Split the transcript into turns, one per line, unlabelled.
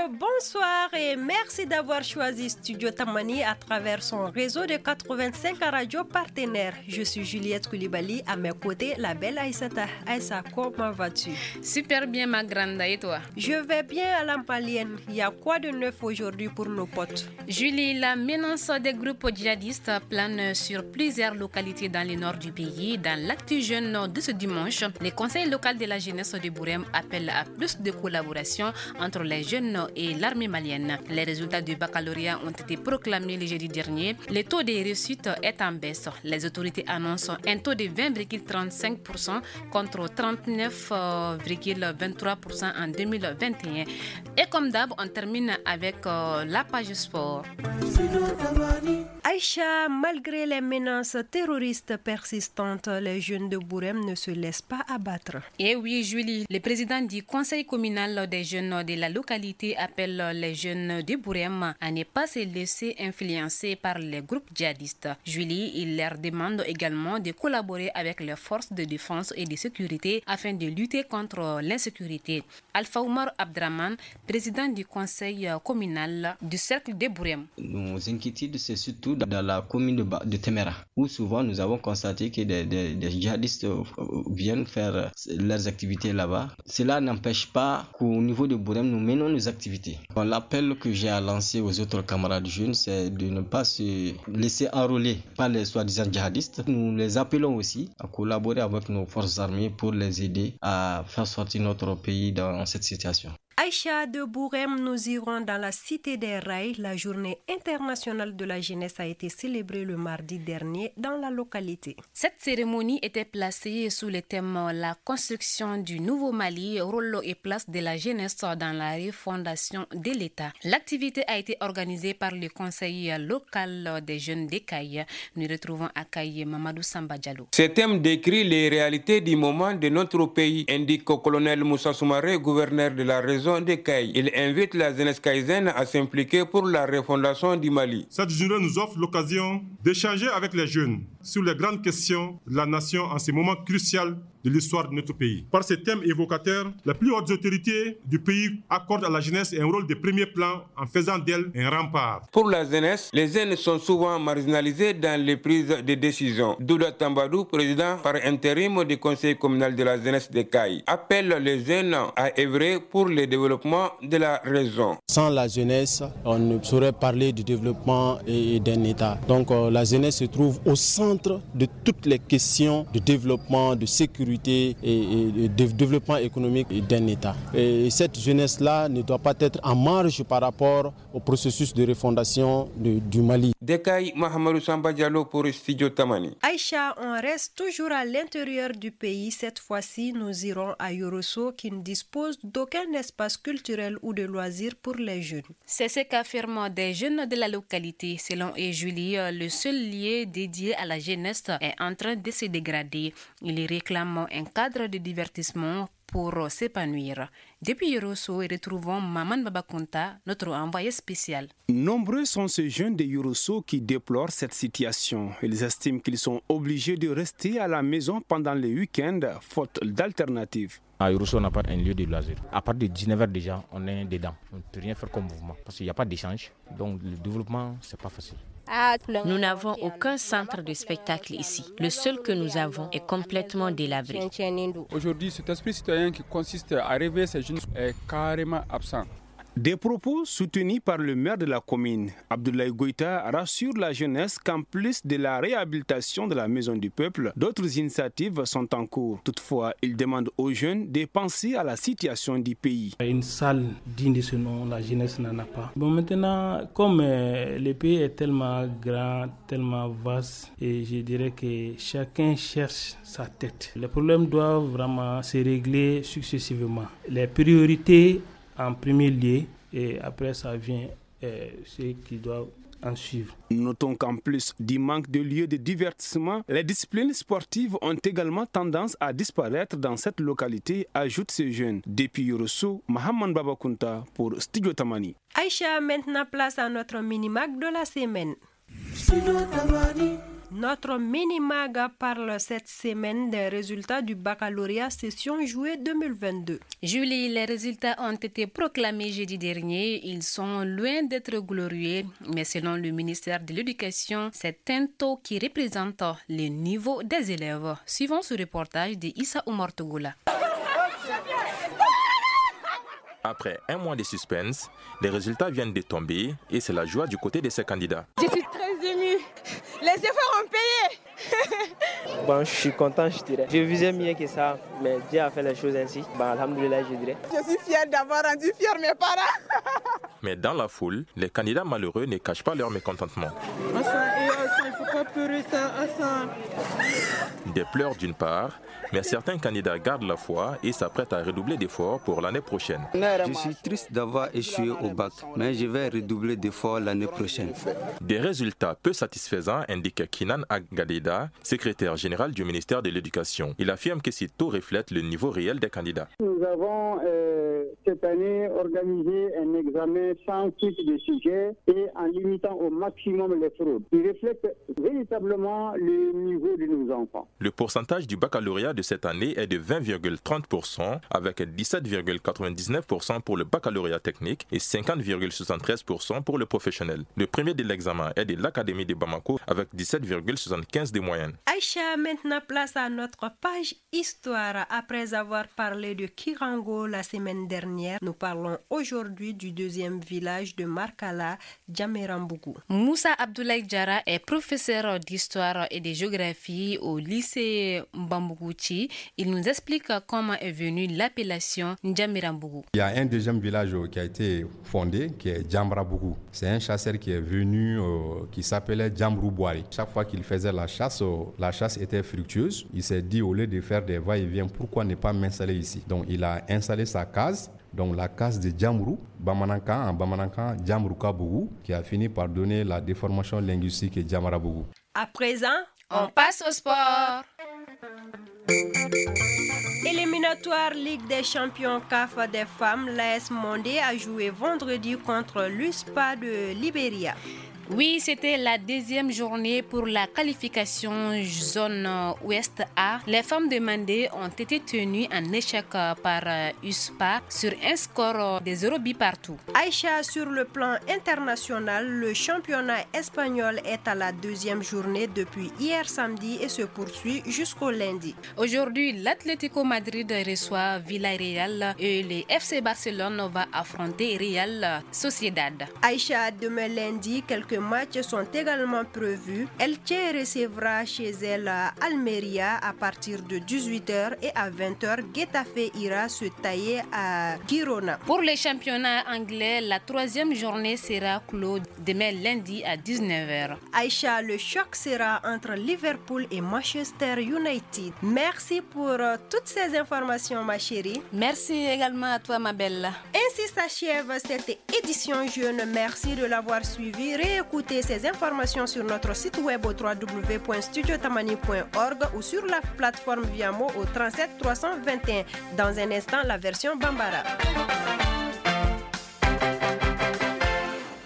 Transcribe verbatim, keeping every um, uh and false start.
bonsoir et merci d'avoir choisi Studio Tamani à travers son réseau de quatre-vingt-cinq radios partenaires. Je suis Juliette Koulibaly, à mes côtés, la belle Aïssata. Aïssa, comment vas-tu?
Super bien ma grande, et toi?
Je vais bien à l'Ampalienne. Il y a quoi de neuf aujourd'hui pour nos potes?
Julie, la menace des groupes djihadistes plane sur plusieurs localités dans le nord du pays. Dans l'actu jeune de ce dimanche, les conseils locaux de la jeunesse de Bourem appellent à plus de collaboration entre les jeunes et l'armée malienne. Les résultats du baccalauréat ont été proclamés le jeudi dernier. Le taux de réussite est en baisse. Les autorités annoncent un taux de vingt virgule trente-cinq pour cent contre trente-neuf virgule vingt-trois pour cent en deux mille vingt et un. Et comme d'hab, on termine avec euh, la page sport.
Aïcha, malgré les menaces terroristes persistantes, les jeunes de Bourem ne se laissent pas abattre.
Et oui, Julie, le président du conseil communal des jeunes de la localité appelle les jeunes de Bourem à ne pas se laisser influencer par les groupes djihadistes. Julie, il leur demande également de collaborer avec les forces de défense et de sécurité afin de lutter contre l'insécurité. Alpha Oumar Abdraman, président du conseil communal du cercle de Bourem.
Nos inquiétudes, c'est surtout dans la commune de, de Temera, où souvent nous avons constaté que des, des, des djihadistes viennent faire leurs activités là-bas. Cela n'empêche pas qu'au niveau de Bourem, nous menons nos activités. L'appel que j'ai à lancer aux autres camarades jeunes, c'est de ne pas se laisser enrôler par les soi-disant djihadistes. Nous les appelons aussi à collaborer avec nos forces armées pour les aider à faire sortir notre pays dans cette situation.
Aïcha de Bourem, nous irons dans la cité des rails. La journée internationale de la jeunesse a été célébrée le mardi dernier dans la localité.
Cette cérémonie était placée sous le thème La construction du nouveau Mali, rôle et place de la jeunesse dans la refondation de l'État. L'activité a été organisée par le conseil local des jeunes d'Ekaï. Nous retrouvons à Kaï Mamadou Samba Diallo.
Ce thème décrit les réalités du moment de notre pays, indique le colonel Moussa Soumaré, gouverneur de la région de Kaï. Il invite la jeunesse kaïsienne à s'impliquer pour la refondation du Mali.
Cette journée nous offre l'occasion d'échanger avec les jeunes sur les grandes questions de la nation en ce moment crucial de l'histoire de notre pays. Par ces thèmes évocateurs, les plus hautes autorités du pays accordent à la jeunesse un rôle de premier plan en faisant d'elle un rempart.
Pour la jeunesse, les jeunes sont souvent marginalisés dans les prises de décision. Douda Tambadou, président par intérim du conseil communal de la jeunesse de Kaï, appelle les jeunes à œuvrer pour le développement de la région.
Sans la jeunesse, on ne saurait parler du développement et d'un État. Donc euh, la jeunesse se trouve au centre de toutes les questions de développement, de sécurité et, et de développement économique d'un État. Et cette jeunesse-là ne doit pas être en marge par rapport au processus de refondation de, du Mali.
Dekaï Mahamadou Samba Diallo pour Studio Tamani.
Aïcha, on reste toujours à l'intérieur du pays. Cette fois-ci, nous irons à Yorosso qui ne dispose d'aucun espace culturel ou de loisirs pour les jeunes.
C'est ce qu'affirment des jeunes de la localité. Selon eux, Julie, le seul lieu dédié à la jeunesse est en train de se dégrader. Ils réclament un cadre de divertissement pour s'épanouir. Depuis Yorosso, retrouvons Maman Babakunta, notre envoyé spécial.
Nombreux sont ces jeunes de Yorosso qui déplorent cette situation. Ils estiment qu'ils sont obligés de rester à la maison pendant les week-ends, faute d'alternatives.
À Yorosso, on n'a pas un lieu de loisir. À partir de dix-neuf heures déjà, on est dedans. On ne peut rien faire comme mouvement parce qu'il n'y a pas d'échange. Donc le développement, ce n'est pas facile.
Nous n'avons aucun centre de spectacle ici. Le seul que nous avons est complètement délabré.
Aujourd'hui, cet esprit citoyen qui consiste à réveiller ces jeunes est carrément absent.
Des propos soutenus par le maire de la commune, Abdoulaye Goïta, rassure la jeunesse qu'en plus de la réhabilitation de la maison du peuple, d'autres initiatives sont en cours. Toutefois, il demande aux jeunes de penser à la situation du pays.
Une salle digne de ce nom, la jeunesse n'en a pas. Bon, maintenant, comme euh, le pays est tellement grand, tellement vaste, et je dirais que chacun cherche sa tête. Les problèmes doivent vraiment se régler successivement. Les priorités en premier lieu, et après ça vient euh, ceux qui doivent en suivre.
Notons qu'en plus du manque de lieux de divertissement, les disciplines sportives ont également tendance à disparaître dans cette localité, ajoutent ces jeunes. Depuis Yorosso, Mahaman Babakunta pour Studio Tamani.
Aïcha, maintenant place à notre mini-mac de la semaine. Notre mini-mag parle cette semaine des résultats du baccalauréat session juillet deux mille vingt-deux.
Julie, les résultats ont été proclamés jeudi dernier. Ils sont loin d'être glorieux, mais selon le ministère de l'Éducation, c'est un taux qui représente le niveau des élèves. Suivons ce reportage de Issa Oumar Togola.
Après un mois de suspense, les résultats viennent de tomber et c'est la joie du côté de ces candidats.
Je suis très émue. Les efforts ont payé.
Bon, je suis content, je dirais. Je visais mieux que ça, mais Dieu a fait les choses ainsi. Bon, alhamdoulilah, je dirais.
Je suis fière d'avoir rendu fier mes parents.
Mais dans la foule, les candidats malheureux ne cachent pas leur mécontentement.
Hassan, et Hassan, il ne faut pas pleurer ça, Hassan.
Des pleurs d'une part, mais certains candidats gardent la foi et s'apprêtent à redoubler d'efforts pour l'année prochaine.
Je suis triste d'avoir échoué au bac, mais je vais redoubler d'efforts l'année prochaine.
Des résultats peu satisfaisants, indique Kinan Agadeda, secrétaire général du ministère de l'Éducation. Il affirme que ces taux reflètent le niveau réel des candidats.
Nous avons euh, cette année organisé un examen sans suite de sujets et en limitant au maximum les fraudes. Il reflète véritablement le niveau de nos enfants.
Le pourcentage du baccalauréat de cette année est de vingt virgule trente pour cent avec dix-sept virgule quatre-vingt-dix-neuf pour cent pour le baccalauréat technique et cinquante virgule soixante-treize pour cent pour le professionnel. Le premier de l'examen est de l'Académie de Bamako avec dix-sept virgule soixante-quinze de moyenne.
Aïcha, maintenant place à notre page histoire. Après avoir parlé de Kirango la semaine dernière, nous parlons aujourd'hui du deuxième village de Markala, Djamerambougou.
Moussa Abdoulaye Diarra est professeur d'histoire et de géographie au lycée Mbambougouchi. Il nous explique comment est venue l'appellation Djamerambougou.
Il y a un deuxième village qui a été fondé, qui est Djamrabougou. C'est un chasseur qui est venu, euh, qui s'appelait Djamroubouari. Chaque fois qu'il faisait la chasse, euh, la chasse était fructueuse. Il s'est dit, au lieu de faire des va-et-vient, pourquoi ne pas m'installer ici? Donc il a installé sa case, donc la case de Djamrou, Bamanankan, en Bamanankan, Djamroukabougou, qui a fini par donner la déformation linguistique Djamrabougou.
À présent,
on passe au sport.
Éliminatoire Ligue des champions C A F des femmes, l'A S Mondé a joué vendredi contre l'U S P A de Libéria.
Oui, c'était la deuxième journée pour la qualification zone ouest A. Les femmes de Mandé ont été tenues en échec par U S P A sur un score de zéro but partout.
Aïcha, sur le plan international, le championnat espagnol est à la deuxième journée depuis hier samedi et se poursuit jusqu'au lundi.
Aujourd'hui, l'Atlético Madrid reçoit Villarreal et le F C Barcelone va affronter Real Sociedad.
Aïcha, demain lundi, quelques matchs sont également prévus. Elche recevra chez elle à Almeria à partir de dix-huit heures et à vingt heures, Getafe ira se tailler à Girona.
Pour les championnats anglais, la troisième journée sera clos demain lundi à dix-neuf heures.
Aïcha, le choc sera entre Liverpool et Manchester United. Merci pour toutes ces informations, ma chérie.
Merci également à toi, ma belle.
Ainsi s'achève cette édition jeune. Merci de l'avoir suivi. Réécoutez ces informations sur notre site web au w w w point studio tamani point org ou sur la plateforme Viamo au trente-sept trois cent vingt et un. Dans un instant, la version Bambara.